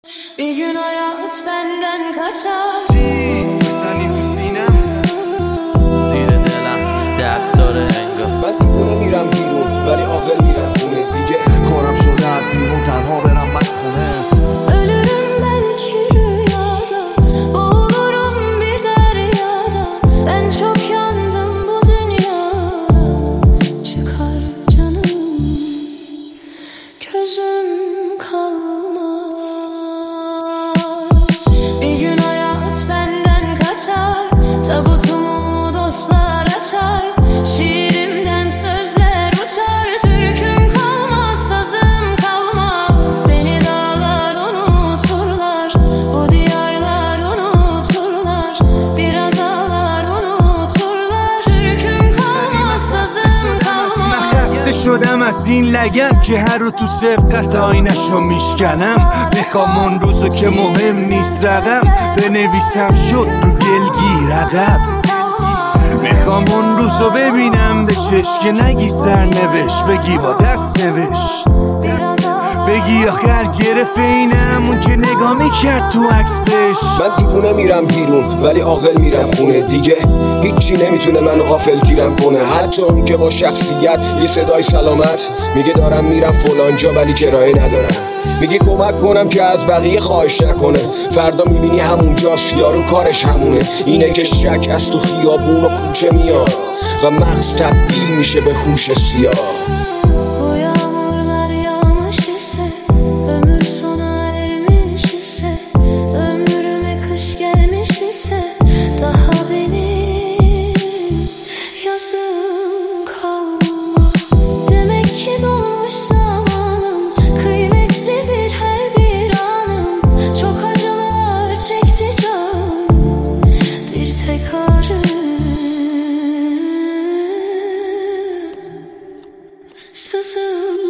Bir gün hayat benden kaçar. بزنین تو سینم زیر دلم درد داره انگار من دیوونه میرم بیرون ولی عاقل میرم خونه دیگه. کارم شده از بیرون تنها برم مسخونه. Ölürüm belki rüyada, boğulurum bir deryada. Ben çok yandım bu dünyada. Çıkar canım, gözüm kalmaz. Bir gün hayat benden kaçar, tabutumu dostlar açar. Şiirimden sözler uçar, türküm kalmaz, sazım kalmaz. Beni dağlar unuturlar, bu diyarlar unuturlar. Biraz ağlar unuturlar, türküm kalmaz, sazım kalmaz. خسته شدم از این لگن که هر رو تو سبقت آینشو میشکنم. میخوام اون روزو که مهم نیست رقم بنویسم شد رو گلگیر عقب. میخوام اون روزو ببینم به چشم که نگی سرنوشت بگی با دست نوشت. بگی آخر گرفت اینم اون که نگاه میکرد تو عکس بهش. من دیوونه میرم بیرون ولی عاقل میرم خونه دیگه. هیچی نمیتونه منو غافل گیرم کنه، حتی اون که با شخصیت یه صدای سلامت میگه دارم میرم فلان جا ولی کرایه ندارم. میگه کمک کنم که از بقیه خواهش نکنه، فردا میبینی همونجاست یارو کارش همونه. اینه که شک از تو خیابون و کوچه میاد و مغز تبدیل میشه به هوش سیاه. Bu yağmurlar yağmış ise, ömür sona ermiş ise, ömrüme kış gelmiş ise, daha benim yazım kalmaz. Demek ki dolmuş zamanım, kıymetlidir her bir anım. Çok acılar çekti canım, bir tek ağrı sızım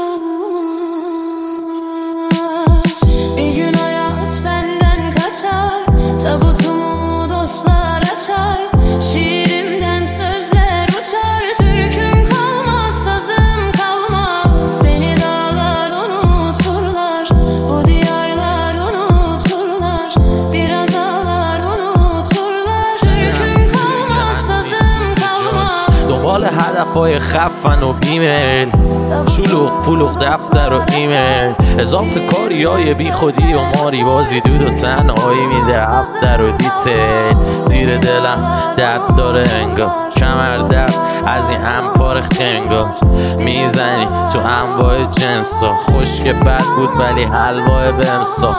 kalmaz. Bir gün hayat benden kaçar, tabutumu dostlar açar. Şiirimden sözler uçar, türküm kalmaz, sazım kalmaz. Beni dağlar unuturlar, bu diyarlar unuturlar. Biraz ağlar unuturlar, türküm kalmaz, sazım kalmaz. دنبال هدفهای خفن و بیمیل، شلوغ پلوغ دفتر و ایمیل، اضافه کاری های بی خودی و ماری بازی دود و تنهایی میده هفتر و دیتیل. زیر دلم درد داره انگار، کمر درد از این انبار خنگا. میزنی تو انواع جنسا، خشک بد بود ولی حلوای بمسا.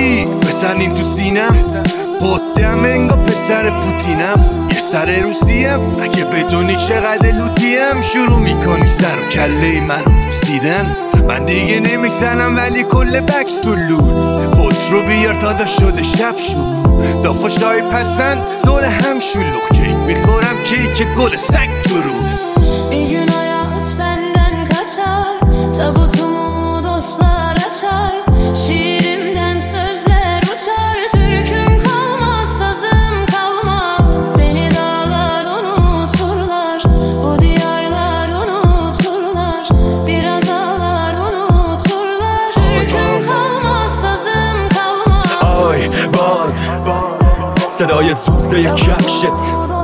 بزنین تو سینم قدم انگار پسر پوتینم. یه سر روسیم اگه بدونی چقدر لوتیم. شروع میکنی سر و کله منو بوسیدن. من دیگه نمیزنم ولی کل بکس تو لول. بوت رو بیار تا شده شب شد، دافاشای پسند دور هم شلوغ. کیک میخورم کیک گل سگ تو رو. Bir gün hayat benden kaçar, tabutumu dostlar açar. Şiirimden sözler uçar, türküm kalmaz, sazım kalmaz. Beni dağlar unuturlar, bu diyarlar unuturlar. Biraz ağlar unuturlar, türküm kalmaz, sazım kalmaz. آی باد صدای زوزه کفشت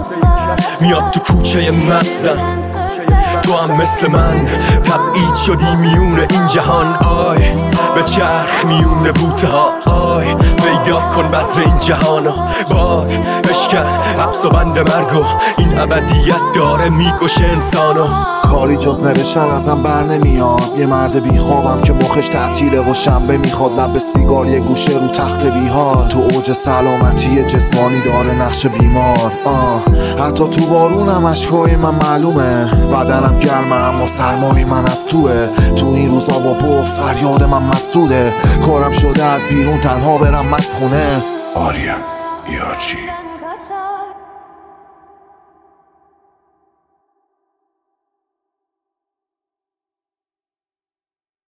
میاد تو کوچه مغزم. تو هم مثل من تبعید شدی میونه این جهان. آی به چرخ میونه بوته ها. آی پیدا کن بذر این جهانو. باد بشکن حبس و بند مرگو، این ابدیت داره میکشه انسانو. کاری جز نوشتن ازم بر نمیاد. یه مرد بیخوابم که مخش تعطیله و شنبه میخواد. لب سیگار یه گوشه رو تخت بیهار. تو اوج سلامتی جسمانی داره نقش بیمار. حتی تو بارونم اشکای من معلومه. بدنم گرمه اما سرمای من از توه. تو این روزا با بغض فریاد من مسدوده. کارم شده از بیرون تنها برم مسخونه. آریم یارچی